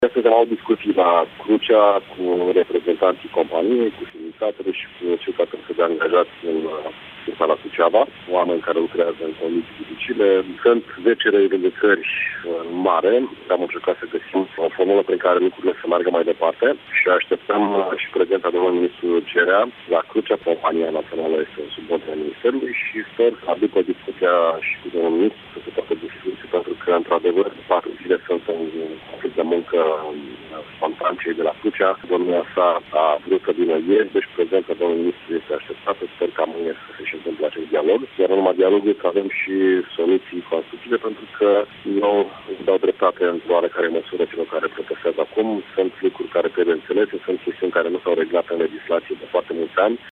Astăzi am avut discuții la Crucea cu reprezentanții companiei, cu sindicatele și cu cei care sunt de angajați în la Suceava, oameni care lucrează în condiții dificile. Sunt 10 revendicări mare. Am încercat să găsim o formulă prin care lucrurile să meargă mai departe și așteptăm și prezența domnului ministru Gerea la Crucea. Compania națională este în subordinea Ministerului și sper să aducă discuția și cu domnul ministru să se facă discuții, pentru că, într-adevăr, 4 zile sunt în conflict de muncă spontan cei de la Crucea. Domnia sa a vrut să vină ieri, deci prezența domnului ministru este așteptată. Sper ca mâine să se întâmple acest dialog. Iar în urma dialogului să avem și soluții constructive, pentru că eu dau dreptate într-o oarecare măsură celor care protestează acum. Sunt lucruri care trebuie înțelese, sunt chestiuni care nu s-au reglat în legislație de foarte mulți ani.